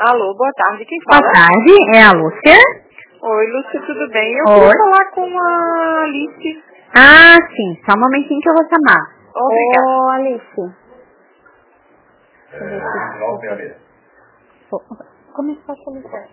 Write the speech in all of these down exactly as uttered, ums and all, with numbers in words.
Alô, boa tarde, quem Boa fala? tarde, é a Lúcia? Oi, Lúcia, tudo bem? Eu Oi. queria falar com a Alice. Ah, sim, só um momentinho que eu vou chamar. Obrigada. Ô, Alice. Deixa eu ver aqui. Começou a solução.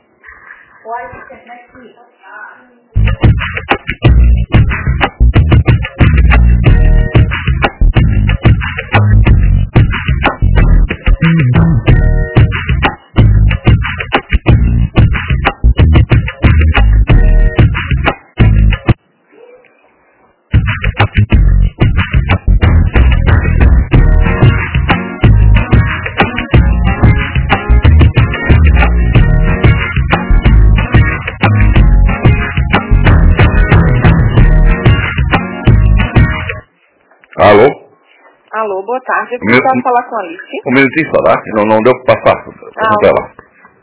Alô? Alô, boa tarde, eu O meu- queria falar com a Alice. Um minutinho só, tá? Não, não deu pra passar. Ah, Pergunta ela.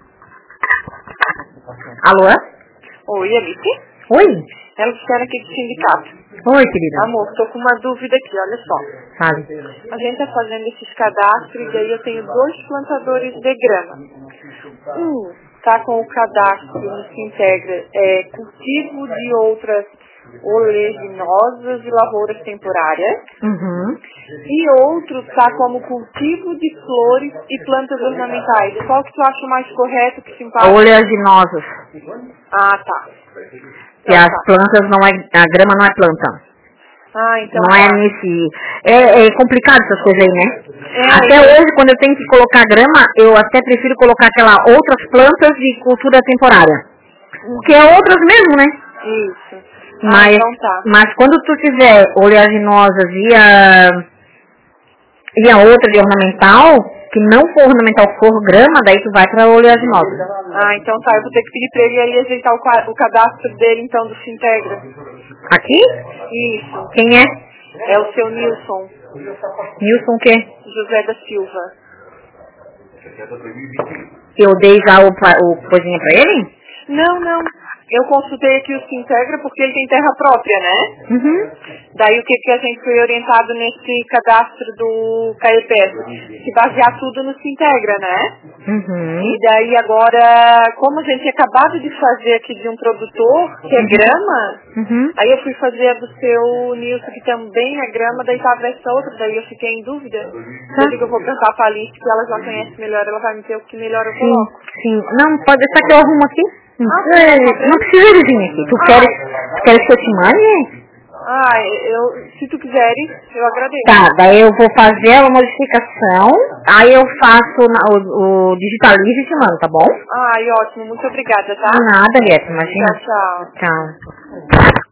Alô? Oi, Alice. Oi? É a Luciana aqui do sindicato. Oi, querida. Amor, tô com uma dúvida aqui, olha só. Fale. A gente tá fazendo esses cadastros e aí eu tenho dois plantadores de grama. Um tá com o cadastro no Sintegra, é cultivo de outras oleaginosas e lavouras temporárias. Uhum. E outro tá como cultivo de flores e plantas ornamentais. Qual que tu acha mais correto, que se encaixa? Oleaginosas. Ah, tá. Que Então as tá. plantas não é, a grama não é planta. Ah, então Não tá. é nesse... É, é complicado essas coisas aí, né? É, Até eu- hoje, quando eu tenho que colocar grama, eu até prefiro colocar aquela outras plantas de cultura temporária. Que é outras mesmo, né? Isso. Ah, Mas, então tá. mas quando tu tiver oleaginosas e a, e a outra de ornamental, que não for ornamental, for grama, daí tu vai pra oleaginosa. Ah, então tá. Eu vou ter que pedir pra ele aí ajeitar o, qua- o cadastro dele, então, do Sintegra. Aqui? Isso. Quem é? É o seu Nilson Nilson o quê? José da Silva. Eu dei já o, pa- o coisinha pra ele? Não, não. Eu consultei aqui o Sintegra porque ele tem terra própria, né? Uhum. Daí o que, que a gente foi orientado nesse cadastro do C A E P E S? Se basear tudo no Sintegra, né? Uhum. E daí agora, como a gente tinha acabado de fazer aqui de um produtor, que é grama, Uhum. aí eu fui fazer a do seu Nilson, que também é grama, daí tava essa outra, daí eu fiquei em dúvida. Eu digo, eu vou perguntar pra Alice, que ela já conhece melhor, ela vai me dizer o que melhor eu Sim, coloco. sim. Não, pode deixar que eu arrumo aqui. Não Ah, precisa, tá bom. não precisa ele vir aqui. Tu queres, tu queres que eu te mande? Ah, eu, se tu quiseres, eu agradeço. Tá, daí eu vou fazer a modificação, aí eu faço na- o, o digitalizo e te mando, tá bom? Ai, ótimo, muito obrigada, tá? Nada, Liette, imagina. Tchau, tchau. Tchau.